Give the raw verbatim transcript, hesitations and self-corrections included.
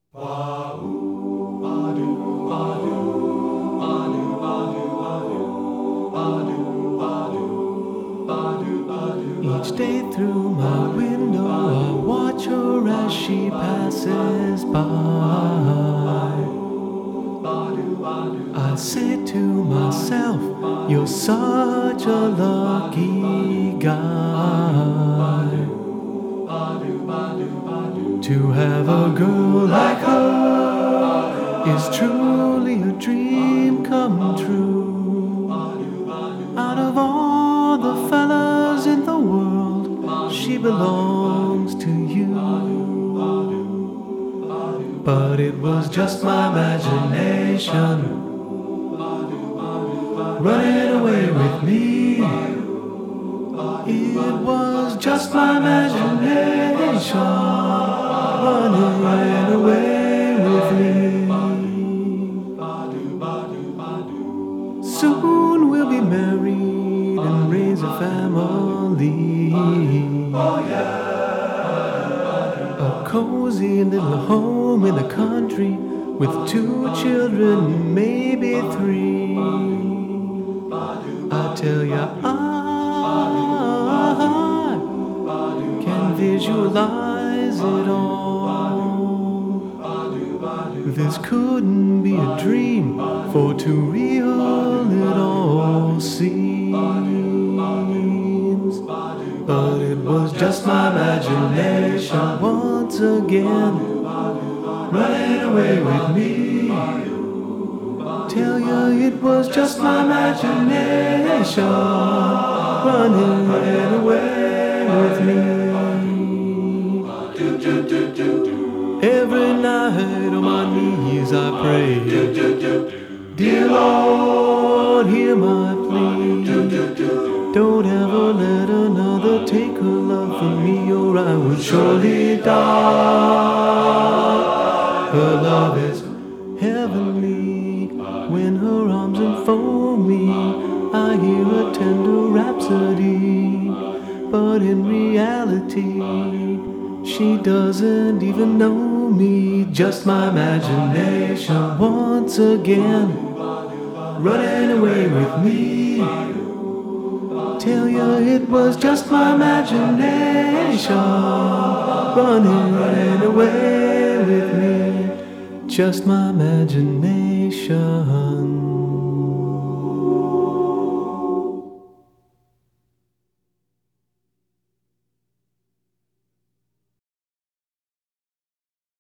Each day through my window I watch her as she passes by. I say to myself, you're such a lucky guy to have a girl like her is truly a dream come true. Out of all the fellas in the world, she belongs to you. But it was just my imagination running away with me. It was just my imagination running away with me. Soon we'll be married and raise a family. A cozy little home in the country with two children, maybe three. I tell ya, I can visualize it all. This couldn't be a dream, for too real it all seems. But it was just my imagination once again running away with me. Tell you it was just my imagination running away with me. Every night on my knees I pray, dear Lord, hear my plea. Don't ever let another take her love from me, or I would surely die. Her love is heavenly. When her arms enfold me, I hear a tender rhapsody. But in reality, she doesn't even know me. Just my imagination once again running away with me. Tell you it was just my imagination running away with me. Just my imagination.